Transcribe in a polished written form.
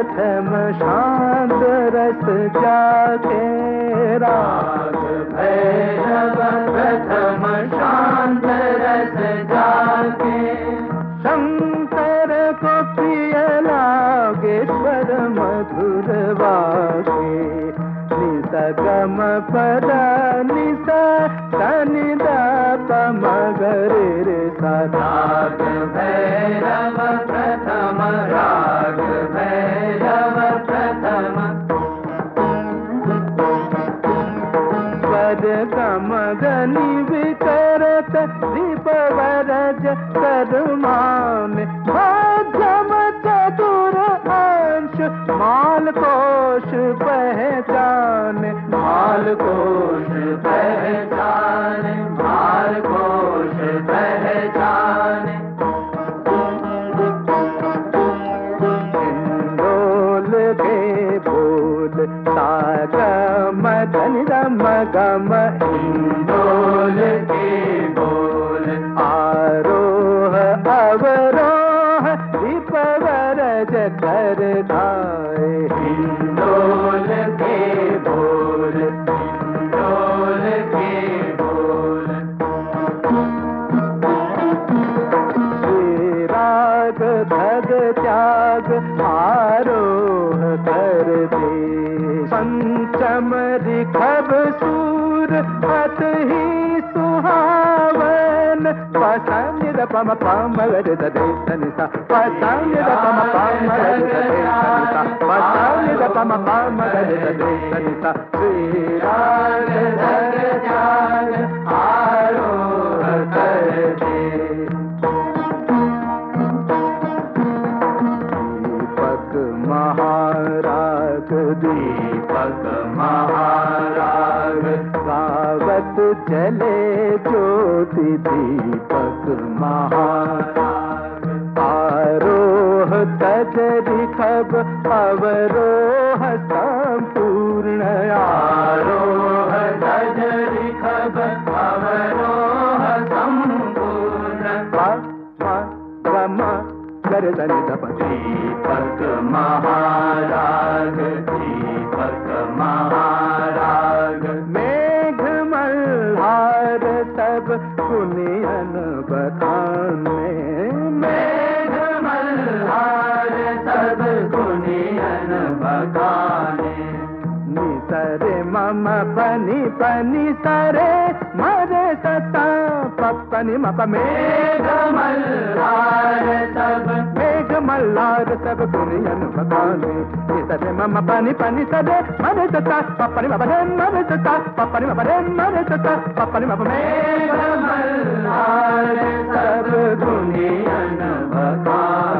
प्रथम शांत रस जाके राग भैरव प्रथम शांत रस जाके शंकर को प्रिय लागे स्वर मधुर वागे निस गम पद निस सनि द प मगरे रे सा राग भैरव प्रथम राग भैरव प्रथम स्वर गम गनि विकरत दीप वरज करमान मध्यम चतुर अंश माल कोश पहचान माल कोश पहचान माल कोश पहचान हिंडोल के बोल सागम धनि रम गम हिंडोल के बोल आरोह अवरोह दीप वरज कर खाए हिंडोल के बोल हिंडोल के बोल श्री राग भग त्याग आरोह कर दे पंचम रिखब सूर अत ही सुहावन पसंद पम पम ग द दे सनि सा पसंद पम पम ग द दे सनि सा पसंद पम पम ग द दे सनि सा श्री राग धर त्याग आरोह कर दे दीपक महाराग दीपक महाराग गावत चले ज्योति दीपक महाराग आरोह तज रिखब अवरोह संपूर्ण आरोह तज रिखब अवरोह संपूर्ण कर दनि दप दीपक महाराग दीपक महाराग मेघ मल्हार सब पुनियन बखाने मेघ मल्हार सब पुनियन बखाने निसरे मम पनि पनि सरे मरे सता पपनि मप मेघ मल्हार सब मेघ मल्हार सब पुनियन बखाने निसरे मम पनि पनि सरे मरे सता पपनि मप रे मरे सता पपनि मप रे मरे सता पपनि मप मेघ मल्हार सब पुनियन बखाने